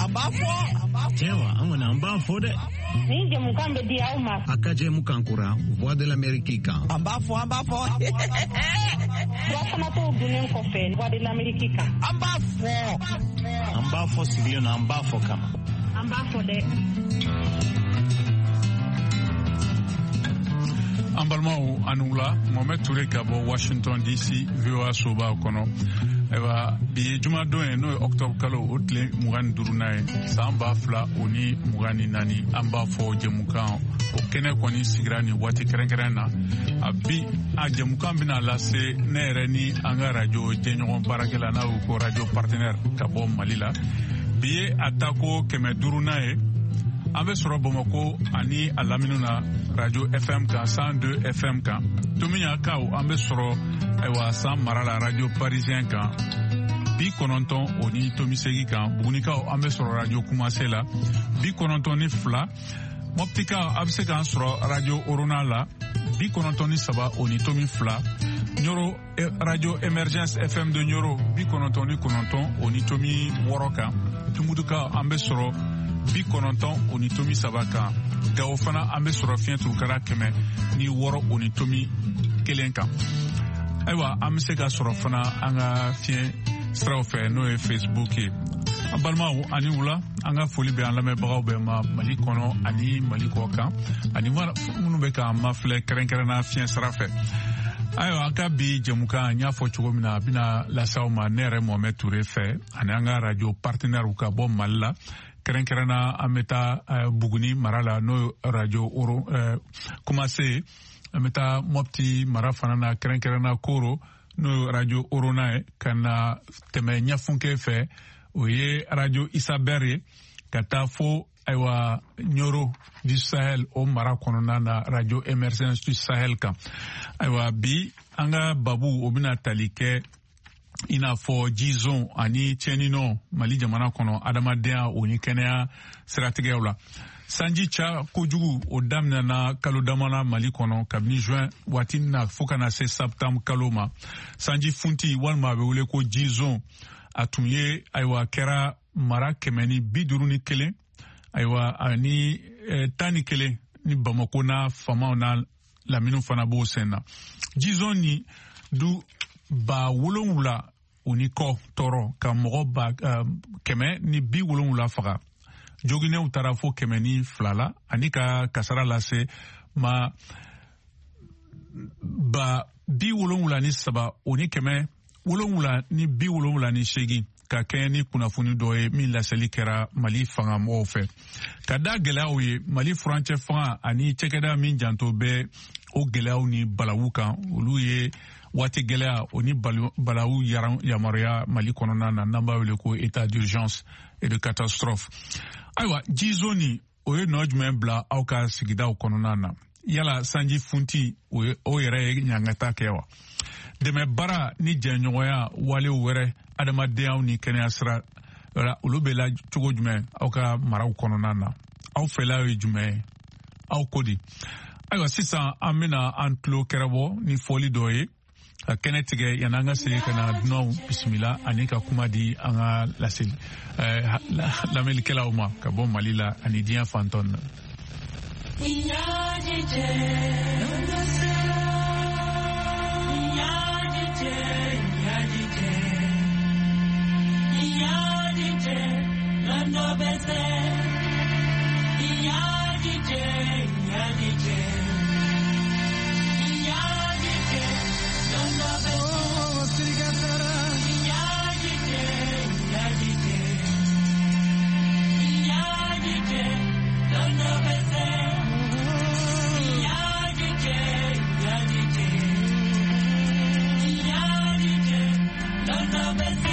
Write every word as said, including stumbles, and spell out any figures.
Tiens, on a un bas faux de. Ni Jemukambe di Auma. Akaje Mukankura, voix de l'Amérique. Un bas faux, un bas faux. Wasanato Bunen Kofe, voix de l'Amérique. Un bas faux. Un bas faux, c'est bien, un bas faux, kama. Un bas faux de. An balimaw ani wula Mohamed Touré ka bɔ Washington D C V O A soba kɔnɔ. Ayiwa bi ye jumadon ye n'o ye octobre kalo o tile mugan ni duurunan ye san ba fila o ni mugan ni naani an b'a fɔ jɛmukan o kɛnɛ kɔni sigira nin waati kɛrɛnkɛrɛn na a bi a jɛmukan bɛna lase ne yɛrɛ ni an ka radio jɛɲɔgɔn baarakɛla n'a y'o ko radio partenaire ka bɔ Mali la bi ye a ta ko kɛmɛ duurunan ye. An bɛ sɔrɔ Bamakɔ ani a lamini na radio F M kan cent deux F M kan Tomiɲakaw an bɛ sɔrɔ ayiwa san mara la radio parisien kan bi kɔnɔntɔn o ni tomi segi kan Bugunikaw an bɛ sɔrɔ radio Kumase la bi kɔnɔntɔn ni fila Moptikaw a bɛ se k'an sɔrɔ radio Orona la bi kɔnɔntɔn ni saba o ni tomi fila Nyoro radio Emergence F M de Nyoro bi kɔnɔntɔn ni kɔnɔntɔn o ni tomi wɔɔrɔ kan Tumudukaw an bɛ sɔrɔ bi kɔnɔntɔn o ni tomi saba kan Gawo fana an bɛ sɔrɔ fiɲɛ turukara kɛmɛ ni wɔɔrɔ o ni tomi kelen kan ayiwa an bɛ se ka sɔrɔ fana an ka fiɲɛ siraw fɛ n'o ye Facebook ye an balimaw ani wula an ka foli bɛ an lamɛnbagaw bɛɛ ma Mali kɔnɔ ani Mali kɔ kan ani minnu bɛ k'an mafilɛ kɛrɛnkɛrɛnna fiɲɛ sira fɛ ayiwa an ka bi jɛmukan n y'a fɔ cogo min na a bɛna lase aw ma ne yɛrɛ Mohamed Touré fɛ ani an ka radio partenaire ka bɔ Mali la kɛrɛnkɛrɛnna an bɛ taa Buguni mara la n'o radio Oro Kumase an bɛ taa Mopti mara fana na kɛrɛnkɛrɛnna Koro n'o radio Orona ye ka na tɛmɛ ɲɛfunke fɛ o ye radio Isaber ye ka taa fo ayiwa Nyoro du Sahel o mara kɔnɔna na radio Emergence du Sahel kan ayiwa bi an ka babu o bɛna tali kɛ i n'a fɔ jizɔn ani tiɲɛninɔ Mali jamana kɔnɔ adamadenya o ni kɛnɛya siratigɛw la sanji ca kojugu o daminɛna kalo damana Mali kɔnɔ kabini juin waati na fo kana se septembre kalo ma sanji funti walima a bɛ wele ko jizɔn a tun ye ayiwa kɛra mara kɛmɛ ni bi duuru ni kelen ayiwa ani tan ni kelen ni Bamakɔ n'a famaw n'a laminiw fana b'o sen na jizɔn ni du ba wolonwula o ni kɔ tɔɔrɔ ka mɔgɔ ba uh, kɛmɛ ni bi wolonwula faga joginɛw taara fo kɛmɛ ni fila la ani ka kasara lase ma ba bi wolonwula ni saba o ni kɛmɛ wolonwula ni bi wolonwula ni seegin ka kɛɲɛ ni kunnafoni dɔ ye min laseli kɛra Mali fanga mɔgɔw fɛ ka da gɛlɛyaw ye Mali furancɛ fanga ani cɛkɛda min janto bɛ o gɛlɛyaw ni balawu kan olu ye waati gɛlɛya o ni balawu yamaruya Mali kɔnɔna na n'an b'a wele ko état d'urgence et de catastrophe ayiwa jizɔn ni o ye nɔ jumɛn bila aw ka sigidaw kɔnɔna na yala sanji funti o yɛrɛ ye ɲangata kɛ wa dɛmɛ baara ni jɛɲɔgɔnya walew wɛrɛ adamadenyaw ni kɛnɛya sira olu bɛ la cogo jumɛn aw ka maraw kɔnɔna na aw fɛla ye jumɛn ye aw ko di ayiwa sisan an bɛna an tulo kɛrɛbɔ ni fɔli dɔ ye ka kɛnɛ tigɛ yan'an ka segin ka na dunanw bisimila ani ka kuma di an ka laseli lamɛnnikɛlaw ma ka bɔ Mali la ani diɲɛ fantɔn na. Don't know